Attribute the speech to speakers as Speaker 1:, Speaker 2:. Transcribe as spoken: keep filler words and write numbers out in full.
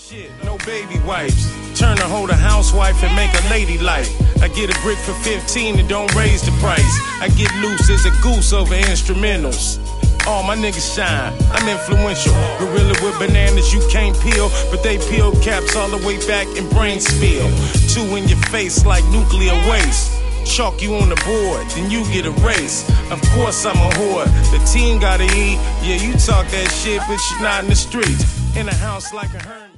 Speaker 1: shit, no baby wipes. Turn a hoe to housewife and make a lady like. I get a brick for fifteen and don't raise the price. I get loose as a goose over instrumentals. All my niggas shine, I'm influential. Gorilla with bananas you can't peel, but they peel caps all the way back and brain spill. Two in your face like nuclear waste. Chalk you on the board, then you get a race. Of course I'm a whore, the team gotta eat. Yeah, you talk that shit, but you're not in the streets. In a house like a hermit.